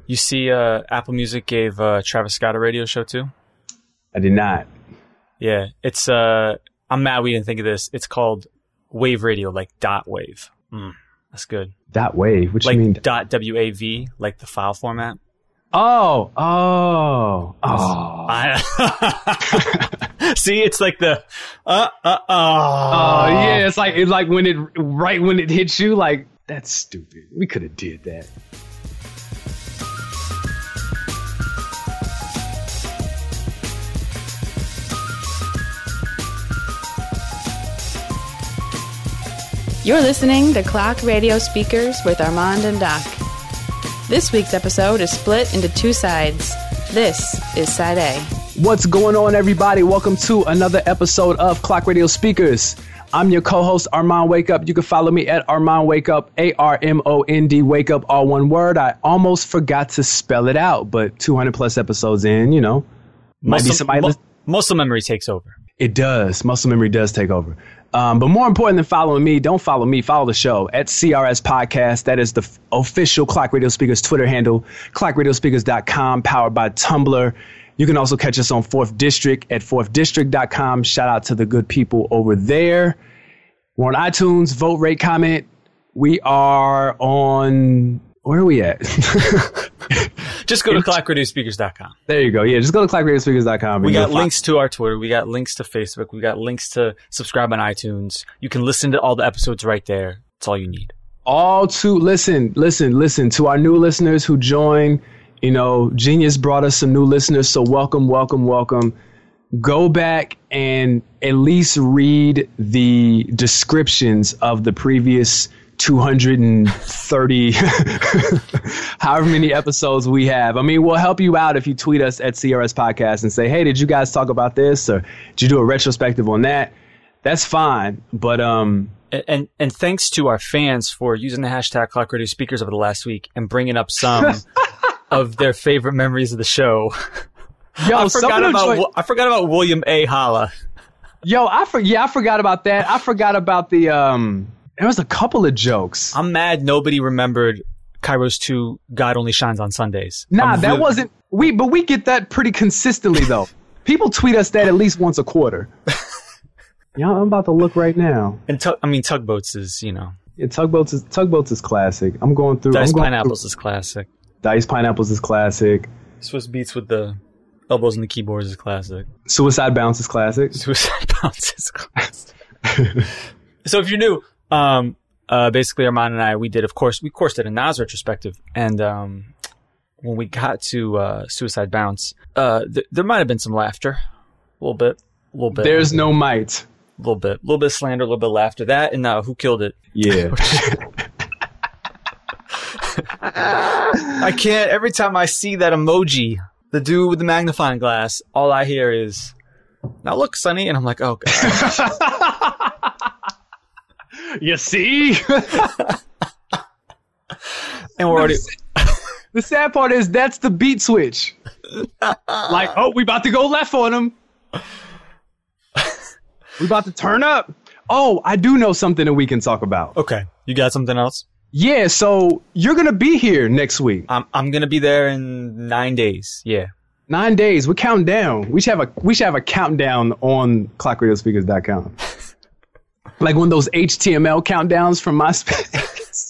You see, Apple Music gave Travis Scott a radio show too? I did not. Yeah, it's I'm mad we didn't think of this. It's called Wave Radio, like dot wave. That's good. Dot wave? What like you mean? Dot WAV, like the file format. Oh. See, it's like the Oh yeah, it's like when it hits you, like that's stupid. We could have did that. You're listening to Clock Radio Speakers with Armand and Doc. This week's episode is split into two sides. This is Side A. What's going on, everybody? Welcome to another episode of Clock Radio Speakers. I'm your co-host, Armand Wake Up. You can follow me at Armand Wake Up, ARMOND Wake Up, all one word. I almost forgot to spell it out, but 200 plus episodes in, you know. Muscle memory takes over. It does. Muscle memory does take over. But more important than following me, don't follow me, follow the show at CRS Podcast. That is the official Clock Radio Speakers Twitter handle, clockradiospeakers.com, powered by Tumblr. You can also catch us on 4th District at 4thdistrict.com. Shout out to the good people over there. We're on iTunes, vote, rate, comment. We are on, where are we at? Just go to clockradiospeakers.com. There you go. Yeah, just go to clockradiospeakers.com. We got links to our Twitter. We got links to Facebook. We got links to subscribe on iTunes. You can listen to all the episodes right there. That's all you need. Listen to our new listeners who join. You know, Genius brought us some new listeners, so welcome. Go back and at least read the descriptions of the previous 230 however many episodes we have. I mean, we'll help you out if you tweet us at CRS Podcast and say, hey, did you guys talk about this, or did you do a retrospective on that? That's fine. But and thanks to our fans for using the hashtag Clock Radio Speakers over the last week and bringing up some of their favorite memories of the show. Yo, I forgot about William A. Holla. Yo, I forgot about that. I forgot about the there was a couple of jokes. I'm mad nobody remembered Kairos 2 God Only Shines on Sundays. Nah, that wasn't but we get that pretty consistently though. People tweet us that at least once a quarter. Yeah, I'm about to look right now. And Tugboats is, you know. Yeah, Tugboats is classic. I'm going through Diced Pineapples is classic. Diced Pineapples is classic. Swiss Beats with the elbows in the keyboards is classic. Suicide Bounce is classic. So if you're new, basically Armand and I, we did a Nas retrospective, and when we got to Suicide Bounce, there might have been some laughter, a little bit. There's no might. A little bit of slander, a little bit of laughter. That and Who Killed It? Yeah. I can't. Every time I see that emoji, the dude with the magnifying glass, all I hear is, "Now look, Sonny," and I'm like, "Oh God." You see? And we're already. The sad part is that's the beat switch. Like, oh, we about to go left on him. We about to turn up. Oh, I do know something that we can talk about. Okay. You got something else? Yeah, so you're going to be here next week. I'm going to be there in 9 days. Yeah. 9 days. We're counting down. We should have a countdown on clockradiospeakers.com. Like one of those HTML countdowns from MySpace.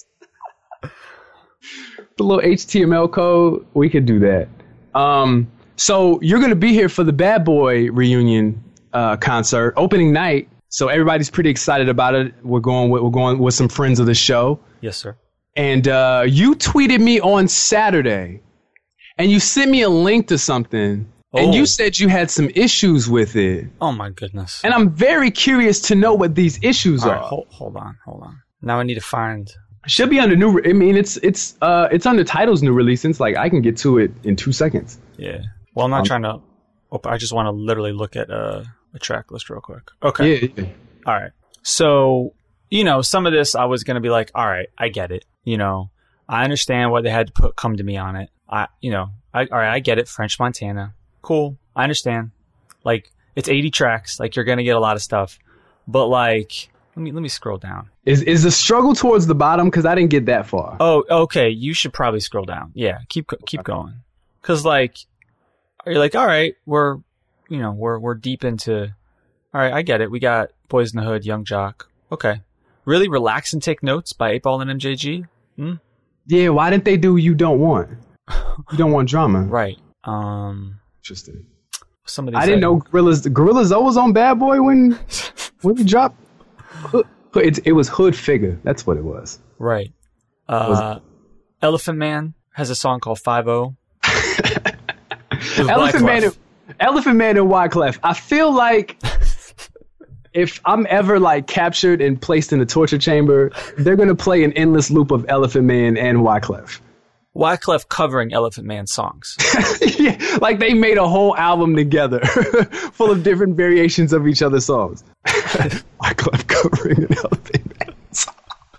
The little HTML code. We could do that. So you're going to be here for the Bad Boy reunion concert, opening night. So everybody's pretty excited about it. We're going with some friends of the show. Yes, sir. And you tweeted me on Saturday, and you sent me a link to something. And you said you had some issues with it. Oh, my goodness. And I'm very curious to know what these issues are. Right, hold on. Now I need to find... Should be under new... I mean, it's under Tidal's new release. It's like I can get to it in 2 seconds. Yeah. Well, I'm not trying to... I just want to literally look at a track list real quick. Okay. Yeah. All right. So, you know, some of this I was going to be like, all right, I get it. You know, I understand why they had to Come to Me on it. All right, I get it. French Montana. Cool. I understand. Like, it's 80 tracks. Like, you're going to get a lot of stuff. But, like, Let me scroll down. Is the struggle towards the bottom? Because I didn't get that far. Oh, okay. You should probably scroll down. Yeah, keep going. Because like, you're like, all right, we're deep into. All right, I get it. We got Boys in the Hood, Young Jock. Okay, really relax and take notes by 8Ball and MJG. Yeah, why didn't they do You Don't Want? You Don't Want Drama. Right. Interesting. Some of these I didn't know Gorilla Zoe was on Bad Boy when he dropped. It was Hood Figure. That's what it was. Right. Elephant Man has a song called 5-0. Elephant Man and Wyclef. I feel like if I'm ever like captured and placed in a torture chamber, they're gonna play an endless loop of Elephant Man and Wyclef. Wyclef covering Elephant Man songs. Yeah, like they made a whole album together full of different variations of each other's songs. Wyclef covering an Elephant Man song.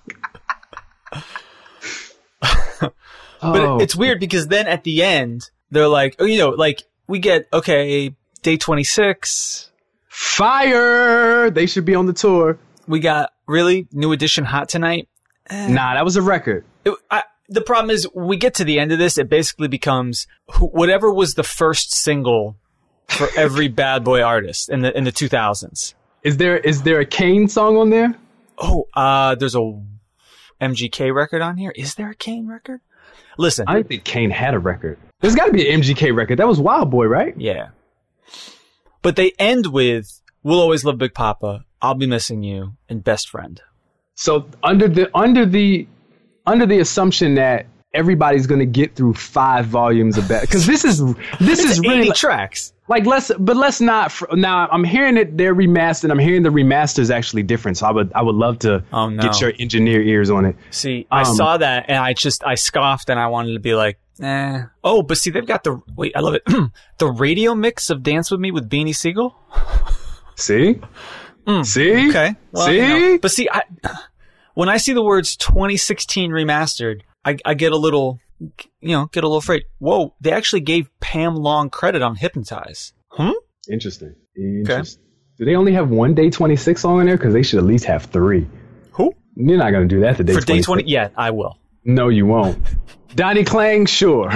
But it's weird because then at the end, they're like, like we get, okay, day 26. Fire! They should be on the tour. We got, really? New Edition Hot Tonight? Nah, that was a record. The problem is, we get to the end of this, it basically becomes whatever was the first single for every Bad Boy artist in the 2000s. Is there a Kane song on there? Oh, there's a MGK record on here. Is there a Kane record? Listen, I didn't think Kane had a record. There's got to be an MGK record. That was Wild Boy, right? Yeah. But they end with "We'll Always Love Big Papa," "I'll Be Missing You," and "Best Friend." So under the assumption that everybody's going to get through 5 volumes of that, because this is really 80 tracks. Like let's not. Now I'm hearing it. They're remastered. I'm hearing the remaster's actually different. So I would love to get your engineer ears on it. See, I saw that and I scoffed and I wanted to be like, eh. Oh, but see, they've got I love it. The radio mix of "Dance with Me" with Beanie Siegel. See, see, okay, well, see. But see, when I see the words 2016 remastered, I get a little. Get a little afraid. Whoa, they actually gave Pam Long credit on Hypnotize. Interesting. Okay. Do they only have one Day 26 song in there? Because they should at least have 3. Who? You're not going to do that to Day 26. For Day 20? Yeah, I will. No, you won't. Donnie Klang, sure.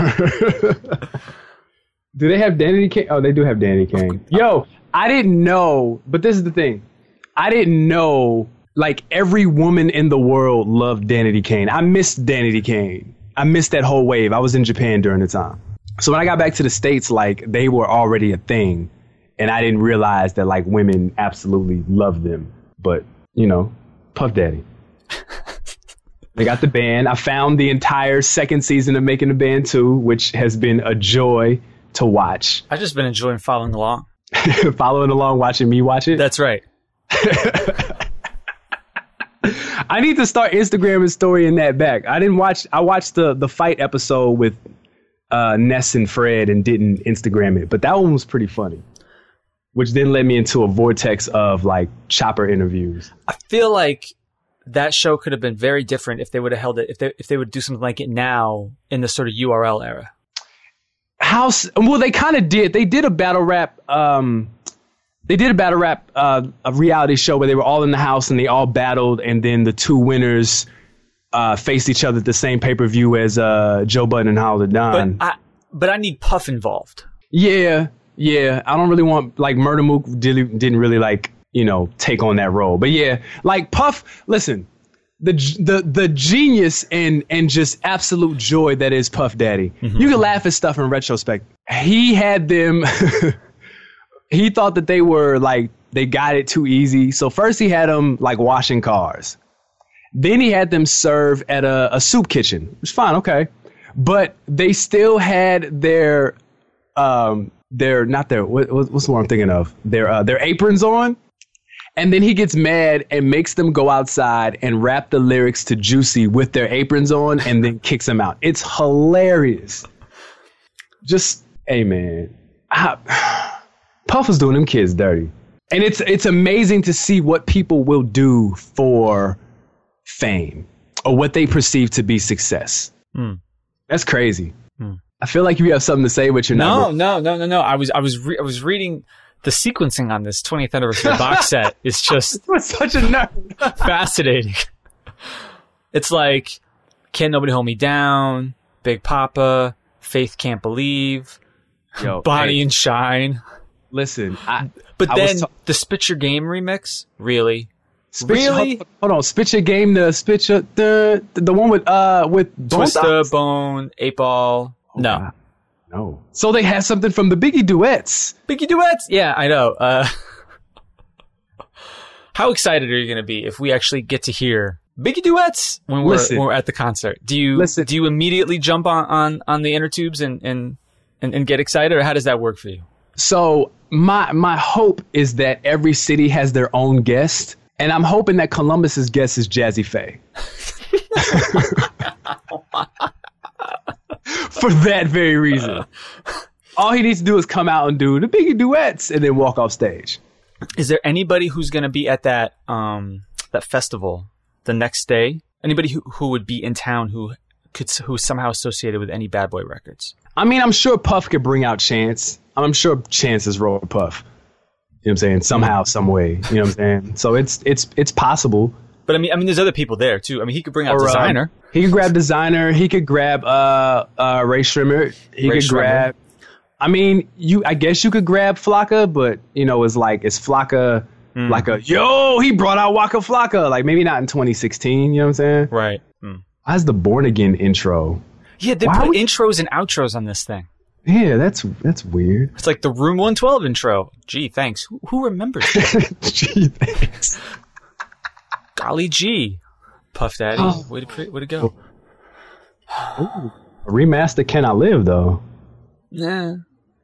Do they have Danny Kane? Oh, they do have Danny Kane. Yo, I didn't know, but this is the thing. I didn't know, like, every woman in the world loved Danny Kane. I missed Danny Kane. I missed that whole wave. I was in Japan during the time. So when I got back to the States, like, they were already a thing. And I didn't realize that, like, women absolutely loved them. But, Puff Daddy. They got the band. I found the entire second season of Making the Band 2, which has been a joy to watch. I've just been enjoying following along. Following along, watching me watch it? That's right. I need to start Instagramming story in that back. I watched the fight episode with Ness and Fred and didn't Instagram it, but that one was pretty funny, which then led me into a vortex of like Chopper interviews. I feel like that show could have been very different if they would have held it, if they would do something like it now in the sort of URL era. Well, they kind of did. They did a battle rap. They did a battle rap, a reality show where they were all in the house and they all battled, and then the 2 winners faced each other at the same pay-per-view as Joe Budden and Howler Don. But I need Puff involved. Yeah. I don't really want, like, Murder Mook didn't really, like, take on that role. But yeah, like Puff, listen, the genius and just absolute joy that is Puff Daddy. Mm-hmm. You can laugh at stuff in retrospect. He had them... He thought that they were like, they got it too easy. So first he had them like washing cars. Then he had them serve at a soup kitchen. It was fine. Okay. But they still had their what's the one I'm thinking of? Their aprons on. And then he gets mad and makes them go outside and rap the lyrics to Juicy with their aprons on and then kicks them out. It's hilarious. Just, hey man. Puff was doing them kids dirty. And it's amazing to see what people will do for fame or what they perceive to be success. That's crazy. I feel like you have something to say, but you're not. No. I was reading the sequencing on this 20th anniversary box set is just such a nerd. fascinating. It's like Can't Nobody Hold Me Down, Big Papa, Faith Can't Believe, Bonnie and Shine. Listen, but then the Spit Your Game remix, really? Really? Hold on, Spit Your Game, the one with Twista, Bone, 8 Ball. No. No. So they had something from the Biggie duets. Biggie duets? Yeah, I know. How excited are you going to be if we actually get to hear Biggie duets when we're at the concert? Do you immediately jump on the inner tubes and get excited, or how does that work for you? So my hope is that every city has their own guest, and I'm hoping that Columbus's guest is Jazzy Faye. For that very reason. All he needs to do is come out and do the Biggie duets and then walk off stage. Is there anybody who's going to be at that festival the next day? Anybody who would be in town who's somehow associated with any Bad Boy Records? I mean, I'm sure Puff could bring out Chance. I'm sure Chance is Roll Puff. You know what I'm saying? Somehow, some way. You know what I'm saying? So it's possible. But I mean, there's other people there too. I mean, he could bring out Designer. He could grab Designer. He could grab Ray Shrimmer. He could grab. I mean, I guess you could grab Flocka, but it's Flocka like he brought out Waka Flocka. Like maybe not in 2016. You know what I'm saying? Right. How's the Born Again intro? Yeah, they put intros and outros on this thing. Yeah, that's weird. It's like the Room 112 intro. Gee, thanks. Who remembers that? Gee, thanks. Golly gee. Puff Daddy. Way to go. Ooh, a remaster cannot live, though. Yeah.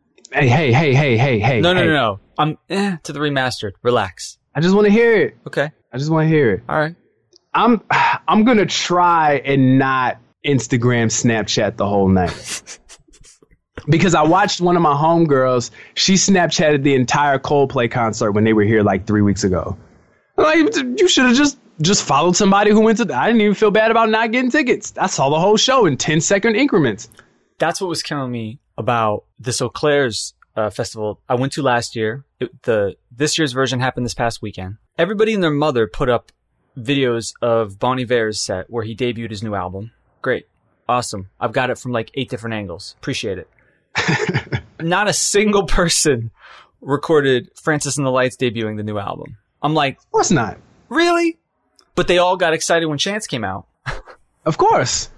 Hey. No. I'm to the remastered. Relax. I just want to hear it. Okay. I just want to hear it. All right. I'm going to try and not Instagram, Snapchat the whole night. Because I watched one of my homegirls. She Snapchatted the entire Coldplay concert when they were here like 3 weeks ago. Like, you should have just followed somebody who went to. I didn't even feel bad about not getting tickets. I saw the whole show in 10-second increments. That's what was killing me about this Eau Claire's festival I went to last year. This year's version happened this past weekend. Everybody and their mother put up videos of Bon Iver's set where he debuted his new album. Great. Awesome. I've got it from like 8 different angles. Appreciate it. Not a single person recorded Francis and the Lights debuting the new album. I'm like, of course not. Really? But they all got excited when Chance came out. Of course.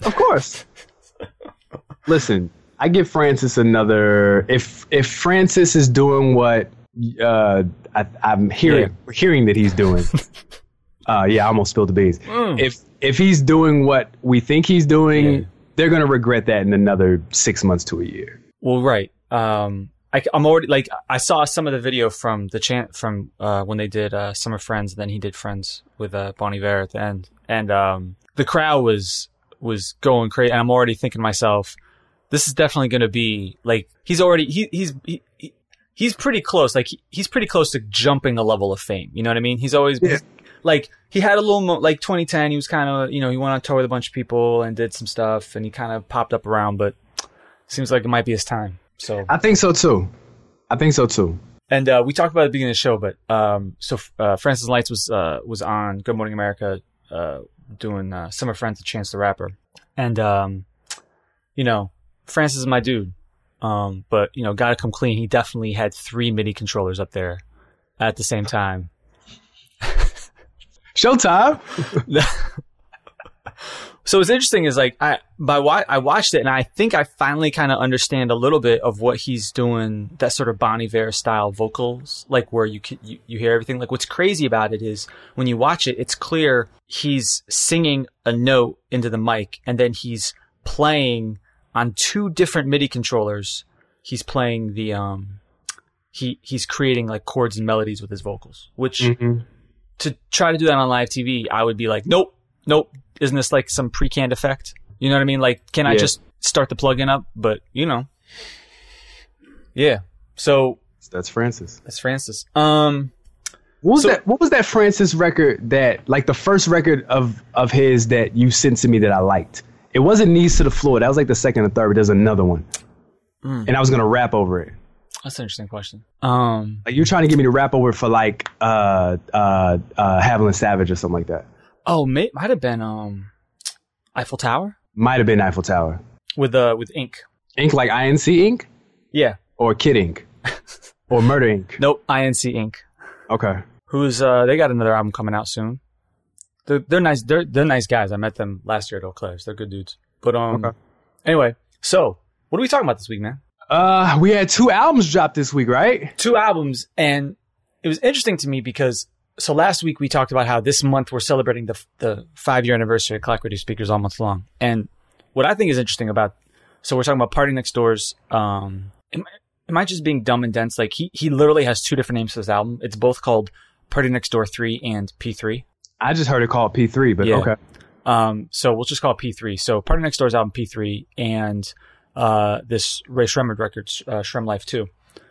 Listen, I give Francis another. If Francis is doing what I'm hearing that he's doing, I almost spilled the beans. If he's doing what we think he's doing, they're gonna regret that in another 6 months to a year. Well, right. I'm already like I saw some of the video from when they did Summer Friends, and then he did Friends with Bon Iver at the end, and the crowd was going crazy, and I'm already thinking to myself, this is definitely going to be like he's pretty close, like he's pretty close to jumping a level of fame. You know what I mean? He's always like he had a little like 2010. He was kind of he went on tour with a bunch of people and did some stuff, and he kind of popped up around, but seems like it might be his time. So I think so too. And we talked about it at the beginning of the show, but Francis Lights was on Good Morning America doing Summer Friends with Chance the Rapper, and Francis is my dude, but gotta come clean. He definitely had 3 MIDI controllers up there at the same time. Showtime. So what's interesting is like I watched it, and I think I finally kind of understand a little bit of what he's doing. That sort of Bon Iver style vocals, like where you hear everything. Like what's crazy about it is when you watch it, it's clear he's singing a note into the mic, and then he's playing on 2 different MIDI controllers. He's playing the he's creating like chords and melodies with his vocals. Which to try to do that on live TV, I would be like, nope. Isn't this like some pre-canned effect? You know what I mean? Like, can I just start the plugin up? But, yeah. So that's Francis. What was that Francis record that, like, the first record of his that you sent to me that I liked? It wasn't Knees to the Floor. That was like the second or third, but there's another one. And I was going to rap over it. That's an interesting question. Like you're trying to get me to rap over for like Haviland Savage or something like that. Oh, might have been Eiffel Tower Might have been Eiffel Tower. with Ink. Ink like INC Ink Yeah. or Kid Ink or Murder Ink. Nope. INC Ink. Okay. Who's they got another album coming out soon. They're nice. They're nice guys. I met them last year at Eau Claire's. They're good dudes. But Okay. Anyway, so what are we talking about this week, man? We had 2 albums dropped this week, right? 2 albums, and it was interesting to me because so last week we talked about how this month we're celebrating the 5-year anniversary of Clock Radio Speakers all month long. And what I think is interesting about so we're talking about Party Next Door's am I just being dumb and dense? Like he literally has 2 different names for this album. It's both called Party Next Door 3 and P3. I just heard it called P3, but Yeah. okay. So we'll just call it P3. So Party Next Door's album P3 and this Ray Shremmerd record, Shrem Life 2.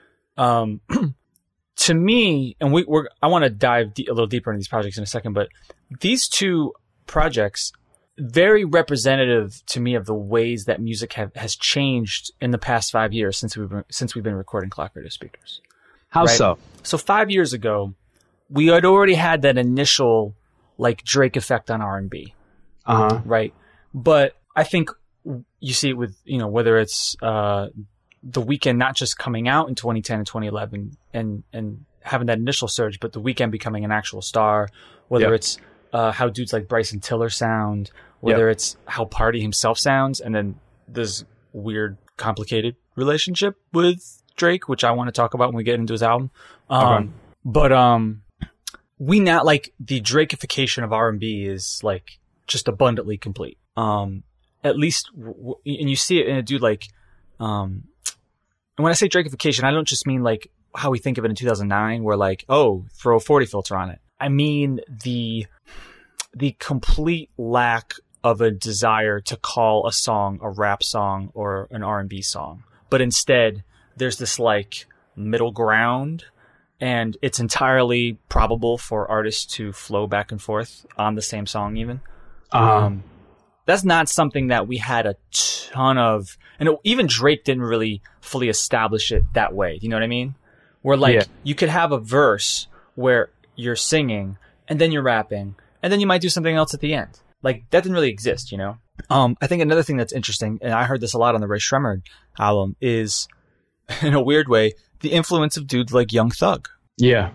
To me, and I want to dive a little deeper into these projects in a second, but these 2 projects, very representative to me of the ways that music has changed in the past 5 years since we've been recording Clock Radio Speakers. How Right. so? So 5 years ago, we had already had that initial like Drake effect on R&B. Right. But I think you see it with, whether it's The Weeknd not just coming out in 2010 and 2011 and having that initial surge, but The Weeknd becoming an actual star, whether Yep. it's how dudes like Bryson Tiller sound, whether it's how Party himself sounds, and then this weird, complicated relationship with Drake, which I want to talk about when we get into his album. But we now, like, the Drakeification of R&B is like just abundantly complete. At least, and you see it in a dude like, and when I say Drakeification, I don't just mean like how we think of it in 2009, where like, oh, throw a 40 filter on it. I mean the complete lack of a desire to call a song a rap song or an R&B song, but instead there's this like middle ground, and it's entirely probable for artists to flow back and forth on the same song even. That's not something that we had a ton of, and even Drake didn't really fully establish it that way. Do you know what I mean? Where like you could have a verse where you're singing and then you're rapping and then you might do something else at the end. Like that didn't really exist, I think another thing that's interesting, and I heard this a lot on the Ray Shremmerd album, is in a weird way, the influence of dudes like Young Thug. Yeah.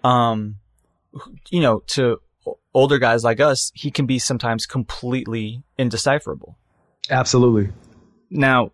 To older guys like us, he can be sometimes completely indecipherable. Absolutely. Now,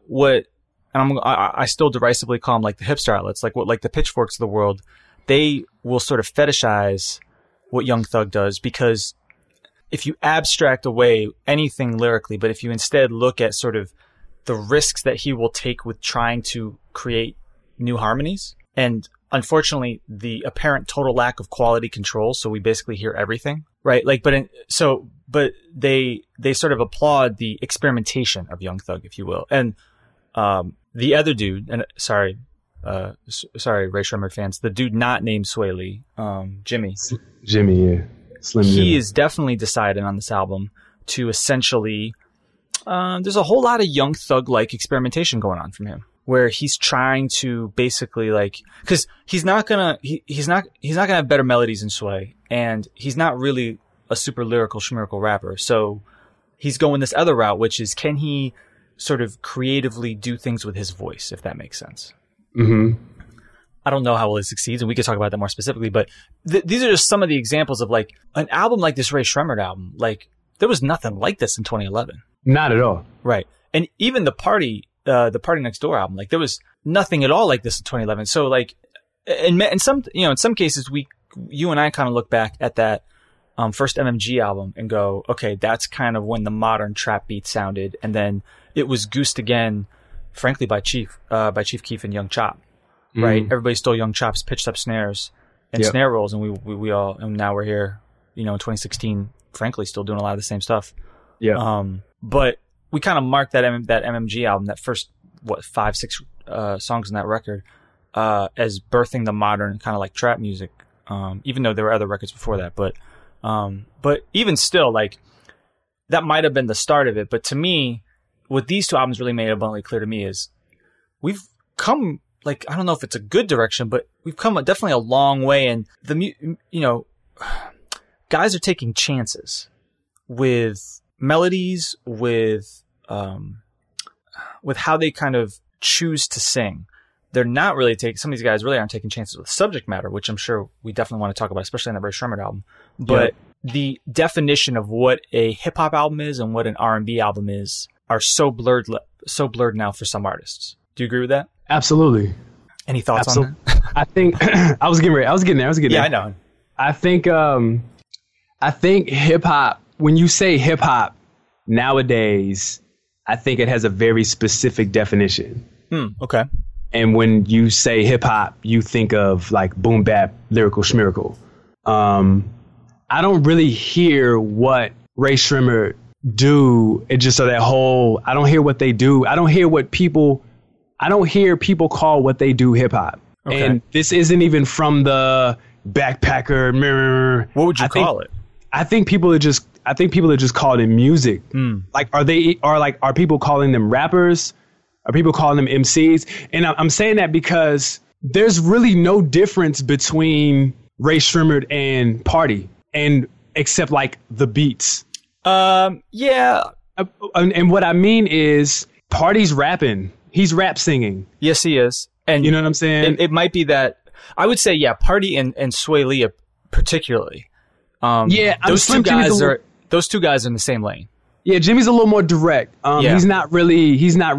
I still derisively call them like the hipster outlets, like the Pitchforks of the world. They will sort of fetishize what Young Thug does, because if you abstract away anything lyrically, but if you instead look at sort of the risks that he will take with trying to create new harmonies, and unfortunately the apparent total lack of quality control, so we basically hear everything, right? Like, but they sort of applaud the experimentation of Young Thug, if you will. And the other dude, and sorry, Ray Shremmerd fans, the dude not named Sway Lee, Jimmy, yeah. Slim Jimmy. He is definitely decided on this album to essentially, there's a whole lot of Young Thug-like experimentation going on from him, where he's trying to basically like, because he's not gonna have better melodies than Sway, and he's not really a super lyrical schmirical rapper. So he's going this other route, which is, can he sort of creatively do things with his voice, if that makes sense? Mm-hmm. I don't know how well he succeeds, and we could talk about that more specifically, but these are just some of the examples of like an album like this Ray Shremmerd album. Like there was nothing like this in 2011. Not at all. Right. And even the Party Next Door album, like there was nothing at all like this in 2011. So like, in some cases you and I kind of look back at that first MMG album and go, okay, that's kind of when the modern trap beat sounded, and then it was goosed again, frankly, by Chief Keef and Young Chop. Right. Everybody stole Young Chop's pitched up snares and snare rolls. And we all, and now we're here, in 2016, frankly, still doing a lot of the same stuff. Yeah. But we kind of marked that MMG album, that first, 5-6 songs in that record, as birthing the modern kind of like trap music. Even though there were other records before that, but even still, like that might have been the start of it. But to me, what these 2 albums really made abundantly clear to me is we've come like, I don't know if it's a good direction, but we've come definitely a long way. And guys are taking chances with melodies, with how they kind of choose to sing. They're not really some of these guys really aren't taking chances with subject matter, which I'm sure we definitely want to talk about, especially on the Ray Shremmerd album. But the definition of what a hip hop album is and what an R&B album is are so blurred now for some artists. Do you agree with that? Absolutely. Any thoughts on that? I think I was getting there. Yeah, I know. I think hip hop, when you say hip hop nowadays, I think it has a very specific definition. Okay. And when you say hip hop, you think of like boom bap, lyrical schmiracle. I don't really hear what Ray Shremmerd do. It just that whole, I don't hear what they do. I don't hear people call what they do hip hop. Okay. And this isn't even from the backpacker. What would you call it? I think people are just calling it music. Like, are people calling them rappers? Are people calling them MCs? And I'm saying that because there's really no difference between Ray Shremmerd and Party, and except like the beats. Yeah. And what I mean is, Party's rapping. He's rap singing. Yes, he is. And you know what I'm saying? It might be that. I would say, yeah, Party and Sway Lee particularly. Those two guys are in the same lane. Yeah, Jimmy's a little more direct. He's not really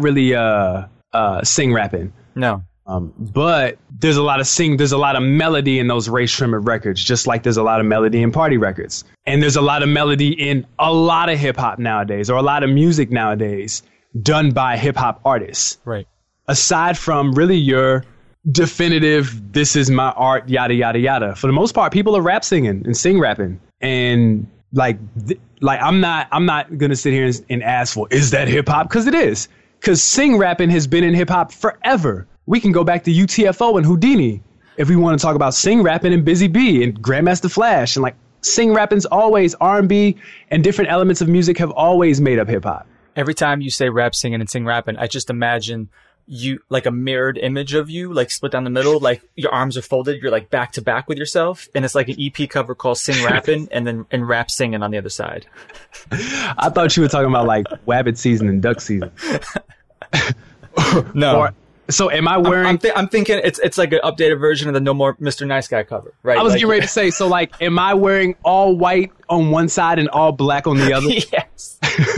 sing rapping. No. But there's a lot of melody in those Ray Shremmerd records, just like there's a lot of melody in Party records. And there's a lot of melody in a lot of hip hop nowadays, or a lot of music nowadays done by hip hop artists. Right. Aside from really your definitive, this is my art, yada, yada, yada. For the most part, people are rap singing and sing rapping. And like I'm not going to sit here and ask for, is that hip hop? Because it is. Because sing rapping has been in hip hop forever. We can go back to UTFO and Houdini if we want to talk about sing rapping and Busy Bee and Grandmaster Flash. And like, sing rapping's always, R&B and different elements of music have always made up hip hop. Every time you say rap singing and sing rapping, I just imagine you, like a mirrored image of you, like split down the middle, like your arms are folded, you're like back to back with yourself, and it's like an EP cover called Sing Rappin' and rap singing on the other side. I thought you were talking about like Wabbit season and duck season. No. So am I wearing... I'm thinking it's like an updated version of the No More Mr. Nice Guy cover, right? I was getting ready to say, so like, am I wearing all white on one side and all black on the other? Yes.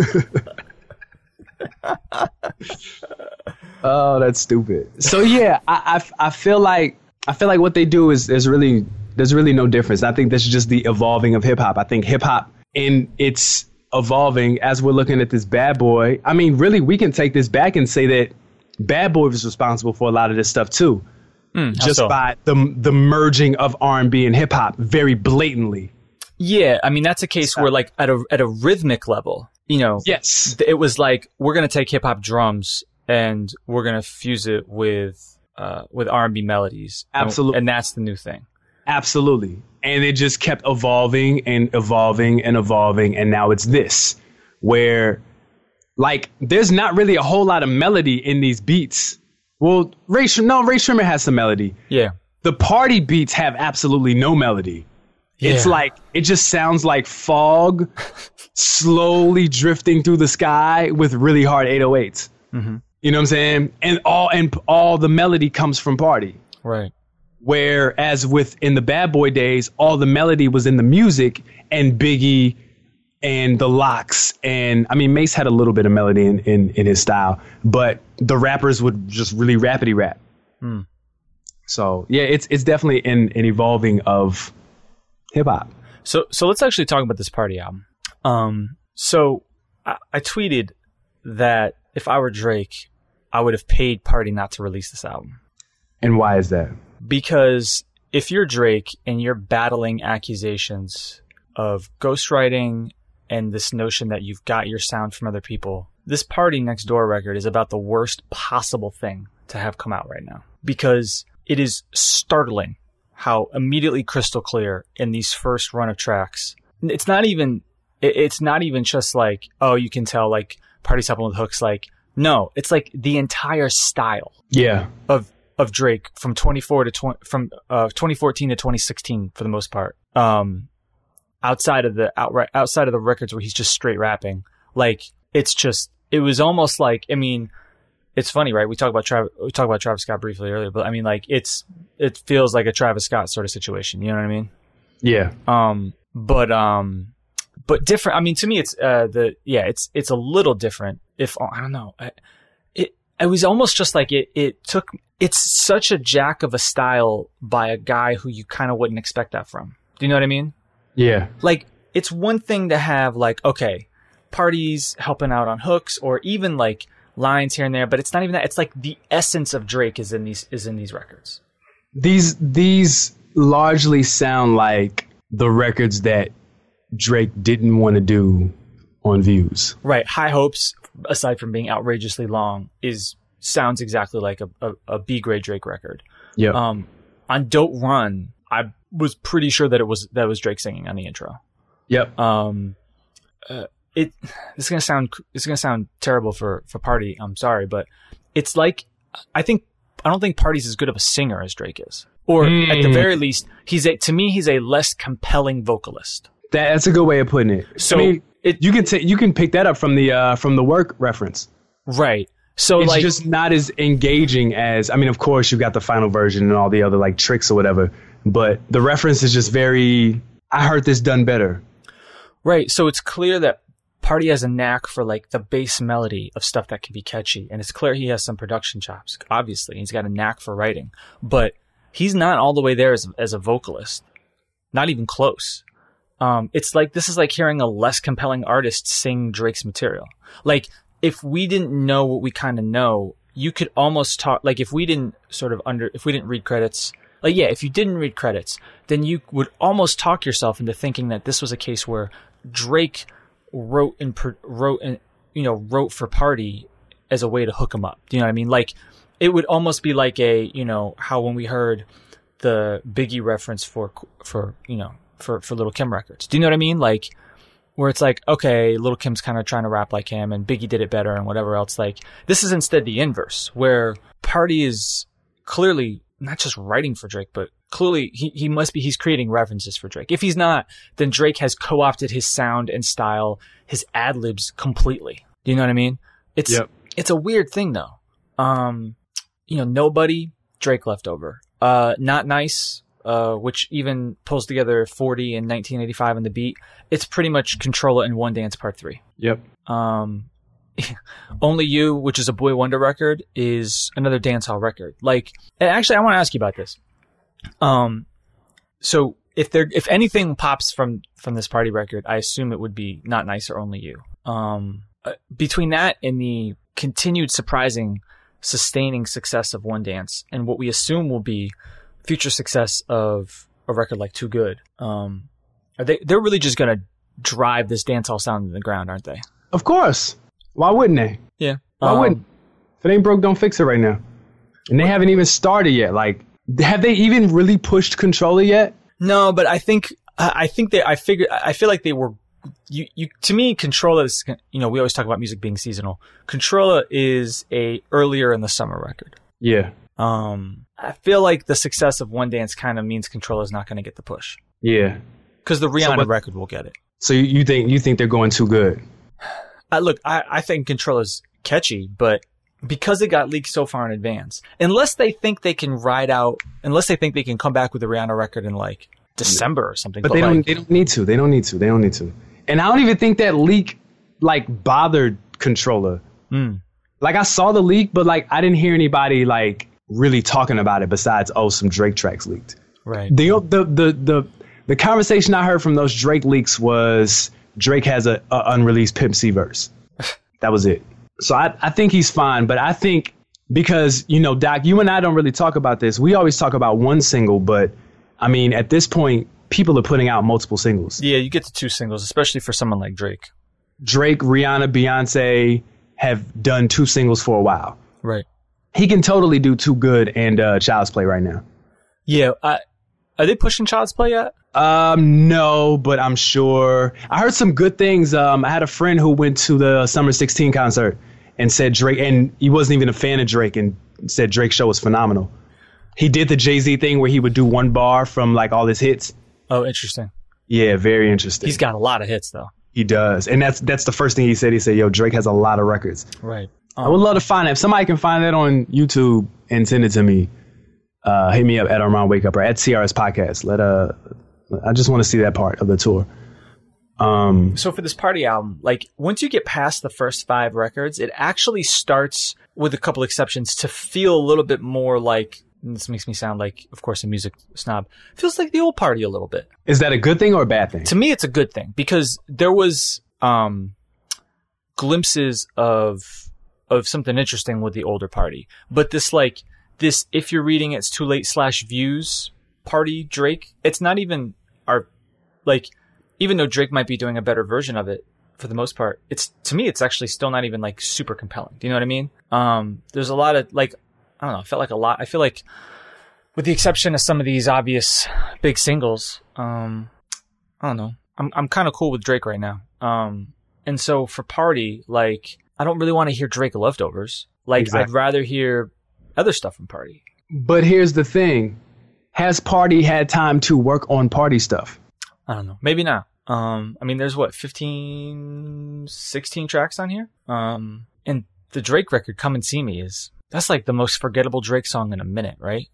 Oh, that's stupid. So yeah, I feel like what they do is there's really no difference. I think that's just the evolving of hip hop. I think hip hop in its evolving as we're looking at this Bad Boy. I mean, really, we can take this back and say that Bad Boy was responsible for a lot of this stuff too, just by the merging of R&B and hip hop very blatantly. Yeah, I mean that's a case where like at a rhythmic level, you know, yes, it was like we're gonna take hip hop drums and we're gonna fuse it with R&B melodies. Absolutely, and that's the new thing. Absolutely, and it just kept evolving and evolving and evolving, and now it's this where like there's not really a whole lot of melody in these beats. Well, Ray Shremmerd has some melody. Yeah, the Party beats have absolutely no melody. Yeah. It's like, it just sounds like fog slowly drifting through the sky with really hard 808s. Mm-hmm. You know what I'm saying? And all the melody comes from Party. Right. Whereas in the Bad Boy days, all the melody was in the music and Biggie and the Lox. And I mean, Mace had a little bit of melody in his style, but the rappers would just really rapidy rap. Mm. So yeah, it's definitely an evolving of hip hop. So let's actually talk about this Party album. So I tweeted that if I were Drake, I would have paid Party not to release this album. And why is that? Because if you're Drake and you're battling accusations of ghostwriting and this notion that you've got your sound from other people, this Party Next Door record is about the worst possible thing to have come out right now. Because it is startling how immediately crystal clear in these first run of tracks. It's not even just like, oh, you can tell like Party's helping with hooks. Like, no, it's like the entire style. Yeah. Of of Drake from 2014 to 2016 for the most part. Outside of the records where he's just straight rapping, like it was almost like, I mean, it's funny, right? We talked about Travis Scott briefly earlier, but I mean, like it feels like a Travis Scott sort of situation. You know what I mean? Yeah. But different. I mean, to me, it's a little different. I don't know, it was almost just like it's such a jack of a style by a guy who you kind of wouldn't expect that from. Do you know what I mean? Yeah. Like, it's one thing to have, like, okay, parties helping out on hooks or even like lines here and there, but it's not even that. It's like the essence of Drake is in these records. These largely sound like the records that Drake didn't want to do on Views. Right. High Hopes, aside from being outrageously long, sounds exactly like a B-grade Drake record. Yeah. On Don't Run, I was pretty sure that was Drake singing on the intro. Yep. This is gonna sound terrible for Party. I'm sorry, but it's like I don't think Party's as good of a singer as Drake is, or at the very least, he's a less compelling vocalist. That's a good way of putting it. So I mean, you can pick that up from the Work reference, right? So it's like, just not as engaging as, I mean, of course you've got the final version and all the other like tricks or whatever, but the reference is just very, I heard this done better. Right. So it's clear that Party has a knack for like the bass melody of stuff that can be catchy. And it's clear he has some production chops, obviously. He's got a knack for writing, but he's not all the way there as a vocalist. Not even close. It's like, this is like hearing a less compelling artist sing Drake's material. Like, if we didn't know what we kind of know, you could almost talk, like if we didn't read credits, like, yeah, if you didn't read credits, then you would almost talk yourself into thinking that this was a case where Drake wrote for Party as a way to hook him up. Do you know what I mean? Like, it would almost be like how when we heard the Biggie reference for Lil' Kim records. Do you know what I mean? Like, where it's like, okay, Lil' Kim's kind of trying to rap like him and Biggie did it better and whatever else. Like, this is instead the inverse, where Party is clearly not just writing for Drake, but clearly he's creating references for Drake. If he's not, then Drake has co-opted his sound and style, his ad-libs completely. Do you know what I mean? It's a weird thing though. Nobody, Drake left over. Not Nice, which even pulls together 40 and 1985 on the beat. It's pretty much Control It and One Dance Part 3. Yep. Only You, which is a Boy Wonder record, is another dancehall record. Like, actually, I want to ask you about this. So if anything pops from this Party record, I assume it would be Not Nice or Only You. Between that and the continued surprising, sustaining success of One Dance and what we assume will be future success of a record like Too Good, they're really just going to drive this dancehall sound in the ground, aren't they? Of course. Why wouldn't they? Yeah. Why wouldn't? If it ain't broke, don't fix it right now. And they haven't even started yet. Like, have they even really pushed Controller yet? No, but I feel like they were, to me, Controller is, we always talk about music being seasonal. Controller is a earlier in the summer record. Yeah. I feel like the success of One Dance kind of means Controller is not going to get the push. Yeah. Because the Rihanna record will get it. So you think they're going too good? Look, I think Controller's catchy, but because it got leaked so far in advance, unless they think they can come back with the Rihanna record in like December or something. But they don't need to. They don't need to. And I don't even think that leak like bothered Controller. Like, I saw the leak, but like I didn't hear anybody like really talking about it besides, some Drake tracks leaked. Right. The conversation I heard from those Drake leaks was Drake has a unreleased Pimp C verse. That was it. So I think he's fine, but I think because, Doc, you and I don't really talk about this. We always talk about one single, but I mean, at this point, people are putting out multiple singles. Yeah, you get to 2 singles, especially for someone like Drake. Drake, Rihanna, Beyonce have done 2 singles for a while. Right. He can totally do Too Good and Child's Play right now. Yeah. Are they pushing Child's Play yet? No, but I'm sure. I heard some good things. I had a friend who went to the Summer 16 concert and said Drake, and he wasn't even a fan of Drake, and said Drake's show was phenomenal. He did the Jay-Z thing where he would do one bar from like all his hits. Oh, interesting. Yeah, very interesting. He's got a lot of hits though. He does. And that's the first thing he said. He said, yo, Drake has a lot of records. Right. I would love to find that. If somebody can find that on YouTube and send it to me, hit me up at Armand Wake Up or at CRS Podcast. I just want to see that part of the tour. So for this Party album, like once you get past the first 5 records, it actually starts, with a couple exceptions, to feel a little bit more like, and this makes me sound like, of course, a music snob, feels like the old Party a little bit. Is that a good thing or a bad thing? To me, it's a good thing because there was glimpses of something interesting with the older Party. But this, if you're reading It's Too Late /Views Party Drake, it's not even even though Drake might be doing a better version of it for the most part, to me, it's actually still not even like super compelling. Do you know what I mean? There's a lot of I don't know, I feel like with the exception of some of these obvious big singles, I don't know. I'm kind of cool with Drake right now. And so for Party, I don't really want to hear Drake Leftovers. Exactly. I'd rather hear other stuff from Party. But here's the thing. Has Party had time to work on Party stuff? I don't know. Maybe not. I mean, there's 15, 16 tracks on here. And the Drake record, Come and See Me, that's like the most forgettable Drake song in a minute, right?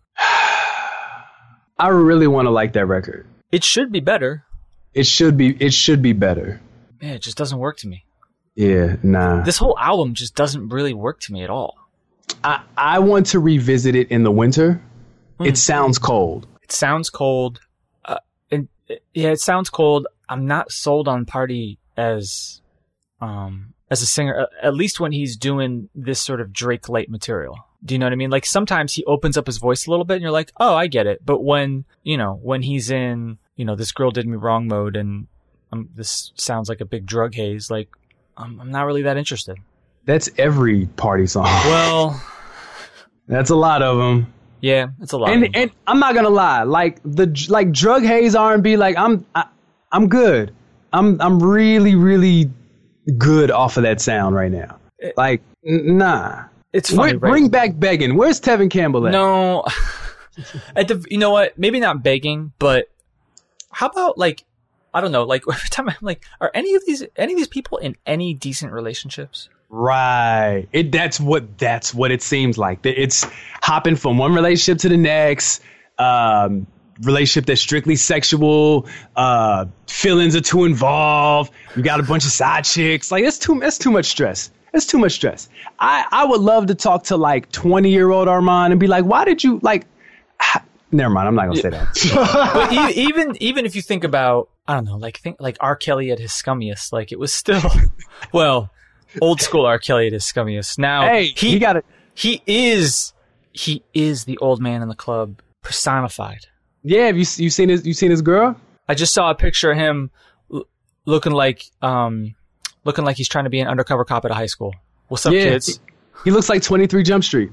I really want to like that record. It should be better. It should be better. Man, it just doesn't work to me. Yeah, nah. This whole album just doesn't really work to me at all. I want to revisit it in the winter. It sounds cold. It sounds cold. It sounds cold. I'm not sold on Party as a singer, at least when he's doing this sort of Drake light material. Do you know what I mean? Like sometimes he opens up his voice a little bit and you're like, oh, I get it. But when he's in, This Girl Did Me Wrong mode and this sounds like a big drug haze, I'm not really that interested. That's every Party song. Well, that's a lot of them. Yeah, it's a lot. And I'm not gonna lie, like drug haze R&B, I'm good. I'm really, really good off of that sound right now. Nah. It's funny, right? Bring back Begging. Where's Tevin Campbell at? No. You know what? Maybe not begging, but how about I don't know, every time I'm are any of these people in any decent relationships? Right. That's what it seems like. It's hopping from one relationship to the next. Relationship that's strictly sexual. Feelings are too involved. You got a bunch of side chicks. It's too much stress. It's too much stress. I would love to talk to 20-year-old Armand and be like, why did you never mind. I'm not gonna say that. But even if you think about, I don't know, think R. Kelly at his scummiest, it was still, well, old school R. Kelly at his scummiest. Now, hey, he is the old man in the club personified. Yeah, have you seen his girl? I just saw a picture of him looking like he's trying to be an undercover cop at a high school. What's up, kids? He looks like 23 Jump Street.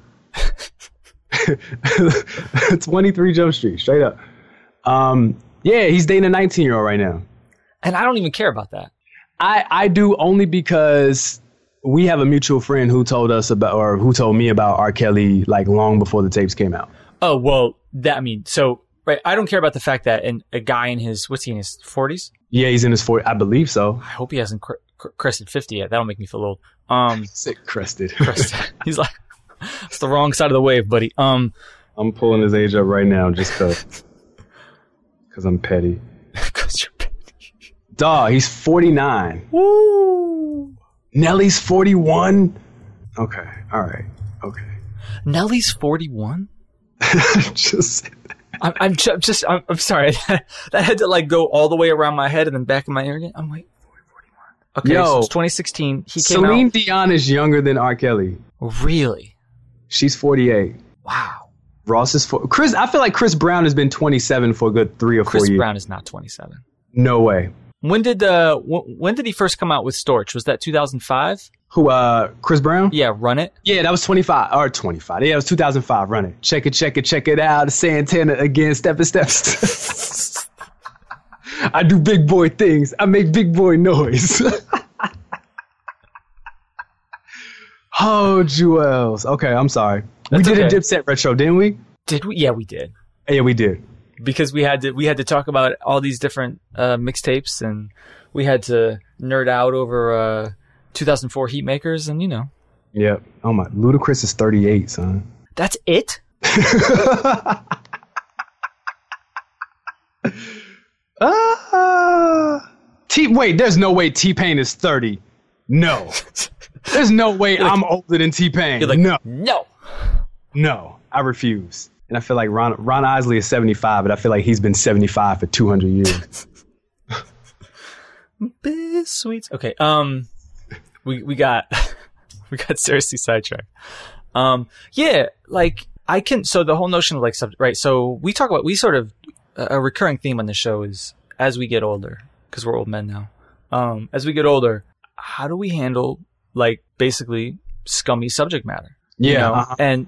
23 Jump Street, straight up. He's dating a 19-year-old right now. And I don't even care about that. I do, only because we have a mutual friend who told me about R. Kelly long before the tapes came out. Oh, well, right. I don't care about the fact that a guy in his 40s? Yeah, he's in his 40s. I believe so. I hope he hasn't crested 50 yet. That'll make me feel old. Crested. He's like, it's the wrong side of the wave, buddy. I'm pulling his age up right now just because I'm petty. Because you're petty. Dawg, he's 49. Woo! Nelly's 41. Okay, all right, okay. Nelly's 41? Just. I'm sorry. That had to go all the way around my head and then back in my ear again. I'm 41. Okay, so it's 2016. He came out. Celine Dion is younger than R. Kelly. Really? She's 48. Wow. Ross is Chris. I feel like Chris Brown has been 27 for a good 3 or 4 years. Chris Brown is not 27. No way. When did he first come out with Storch? Was that 2005? Who? Chris Brown? Yeah, Run It. Yeah, that was 25 or 25. Yeah, it was 2005. Run It. Check it out. Santana again. Steps. I do big boy things. I make big boy noise. Oh, Jewels. Okay, I'm sorry. We did a Dipset retro, didn't we? Did we? Yeah, we did. Yeah, we did. Because we had to talk about all these different mixtapes, and we had to nerd out over 2004 Heatmakers, and Yep. Oh my, Ludacris is 38, son. That's it? Wait, there's no way T-Pain is 30. No. There's no way I'm older than T-Pain. You're like, no. No, I refuse. And I feel like Ron Isley is 75, but I feel like he's been 75 for 200 years. Sweet. Okay. We got seriously sidetracked. Yeah, like I can. So the whole notion of like right. So we talk about a recurring theme on the show is as we get older, because we're old men now. As we get older, how do we handle like basically scummy subject matter? Yeah. Uh-huh. And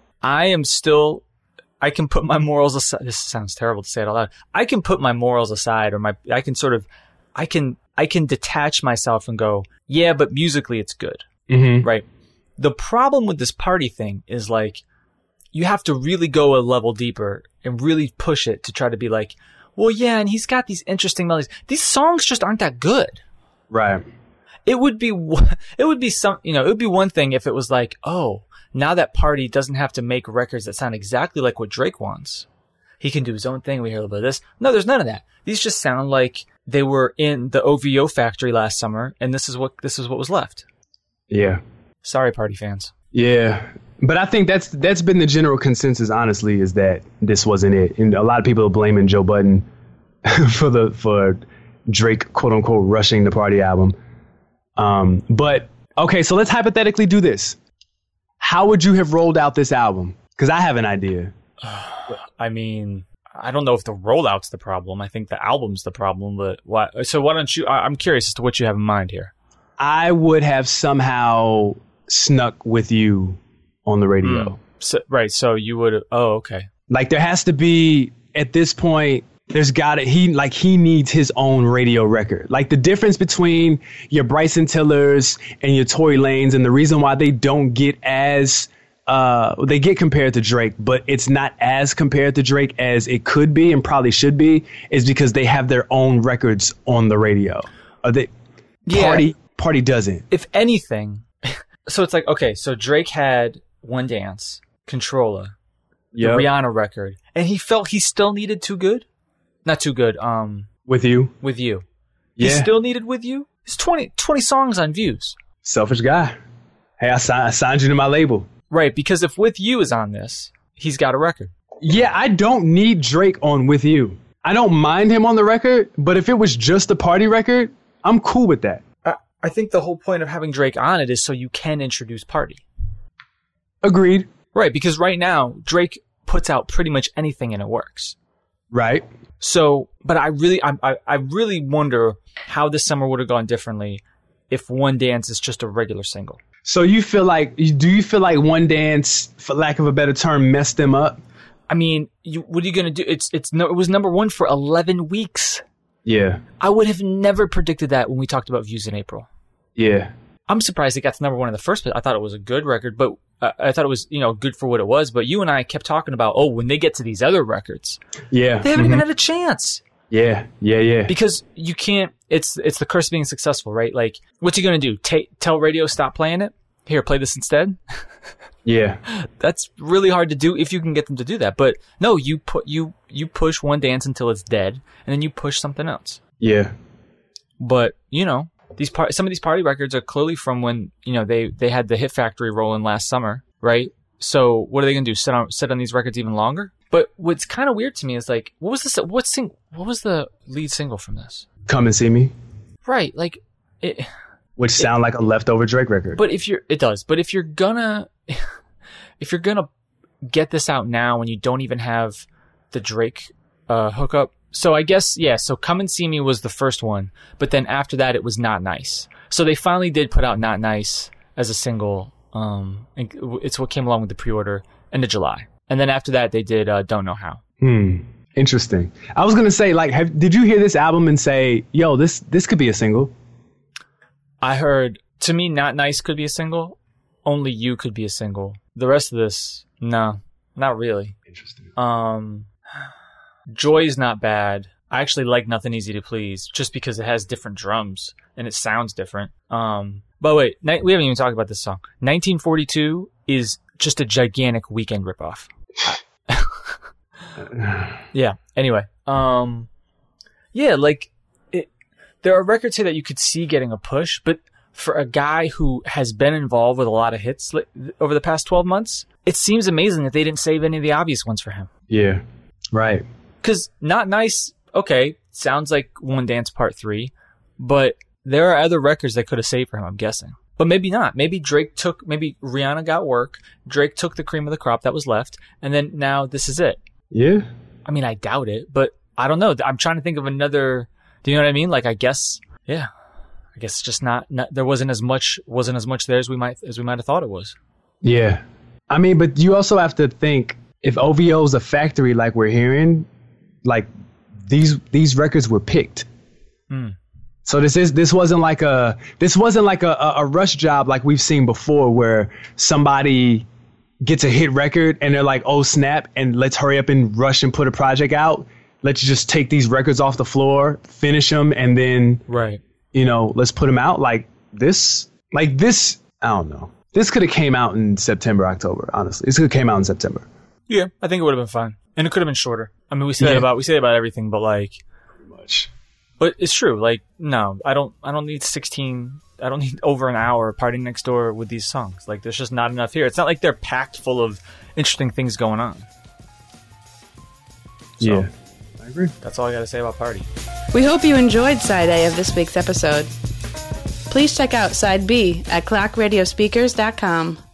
I can put my morals aside. This sounds terrible to say it out loud. I can put my morals aside, or I can detach myself and go, yeah, but musically it's good. Mm-hmm. Right. The problem with this party thing is like, you have to really go a level deeper and really push it to try to be like, well, yeah, and he's got these interesting melodies. These songs just aren't that good. Right. It would be one thing if it was like, oh, now that Party doesn't have to make records that sound exactly like what Drake wants. He can do his own thing. We hear a little bit of this. No, there's none of that. These just sound like they were in the OVO factory last summer, and this is what was left. Yeah. Sorry, Party fans. Yeah. But I think that's been the general consensus, honestly, is that this wasn't it. And a lot of people are blaming Joe Budden for Drake, quote unquote, rushing the Party album. But okay, so let's hypothetically do this. How would you have rolled out this album? Because I have an idea. I mean, I don't know if the rollout's the problem. I think the album's the problem. But why don't you? I'm curious as to what you have in mind here. I would have somehow snuck With You on the radio. So you would. Oh, okay. Like there has to be at this point. He needs his own radio record. Like the difference between your Bryson Tillers and your Tory Lanez, and the reason why they don't get as they get compared to Drake, but it's not as compared to Drake as it could be and probably should be, is because they have their own records on the radio. Party doesn't. If anything, so it's like, okay, so Drake had One Dance, Controlla, the Rihanna record, and he felt he still needed Too Good. Not Too Good. With You. With You. Yeah. He still needed With You. It's 20 songs on Views. Selfish guy. Hey, I signed you to my label. Right, because if With You is on this, he's got a record. Yeah, I don't need Drake on With You. I don't mind him on the record, but if it was just a Party record, I'm cool with that. I think the whole point of having Drake on it is so you can introduce Party. Agreed. Right, because right now, Drake puts out pretty much anything and it works. Right. So, but I really wonder how this summer would have gone differently if One Dance is just a regular single. So do you feel like One Dance, for lack of a better term, messed them up? I mean, what are you going to do? It was number one for 11 weeks. Yeah. I would have never predicted that when we talked about Views in April. Yeah. I'm surprised it got to number one in the first place. I thought it was a good record, but I thought it was, good for what it was. But you and I kept talking about, when they get to these other records, they haven't even had a chance. Yeah. Because you can't. It's the curse of being successful, right? Like, what's he gonna do? Tell radio stop playing it? Here, play this instead. Yeah. That's really hard to do if you can get them to do that. But no, you push One Dance until it's dead, and then you push something else. Yeah. But some of these Party records are clearly from when they had the Hit Factory rolling last summer, right? So what are they gonna do? Sit on these records even longer? But what's kind of weird to me is like, what was the lead single from this? Come and See Me. Right, like it. Which sound like a leftover Drake record. But if you're gonna get this out now when you don't even have the Drake hookup. So I guess, yeah, so Come and See Me was the first one, but then after that it was Not Nice. So they finally did put out Not Nice as a single. And it's what came along with the pre-order end of July. And then after that they did Don't Know How. Interesting. I was going to say, like, did you hear this album and say, yo, this could be a single? I heard, to me, Not Nice could be a single. Only You could be a single. The rest of this, no. Not really. Interesting. Joy's not bad. I actually like Nothing Easy to Please just because it has different drums and it sounds different. But wait, we haven't even talked about this song. 1942 is just a gigantic Weeknd ripoff. Yeah. Anyway, yeah, like there are records here that you could see getting a push, but for a guy who has been involved with a lot of hits over the past 12 months, it seems amazing that they didn't save any of the obvious ones for him. Yeah, right. Because Not Nice, okay, sounds like One Dance Part 3, but there are other records that could have saved for him, I'm guessing. But maybe not. Maybe Rihanna got work, Drake took the cream of the crop that was left, and then now this is it. Yeah. I mean, I doubt it, but I don't know. I'm trying to think of another, do you know what I mean? Like, I guess it's just not there wasn't as much there as we might have thought it was. Yeah. I mean, but you also have to think, if OVO's a factory like we're hearing, like these records were picked. So this wasn't like a rush job like we've seen before, where somebody gets a hit record and they're like, oh snap, and let's hurry up and rush and put a project out. Let's just take these records off the floor, finish them, and then let's put them out. Like this, I don't know. This could have came out in September, October. Honestly, this could have came out in September. Yeah, I think it would have been fine, and it could have been shorter. I mean, we say that about everything, but like, pretty much. But it's true. Like, no, I don't need 16. I don't need over an hour partying next door with these songs. Like, there's just not enough here. It's not like they're packed full of interesting things going on. So, yeah, I agree. That's all I got to say about Party. We hope you enjoyed Side A of this week's episode. Please check out Side B at clockradiospeakers.com.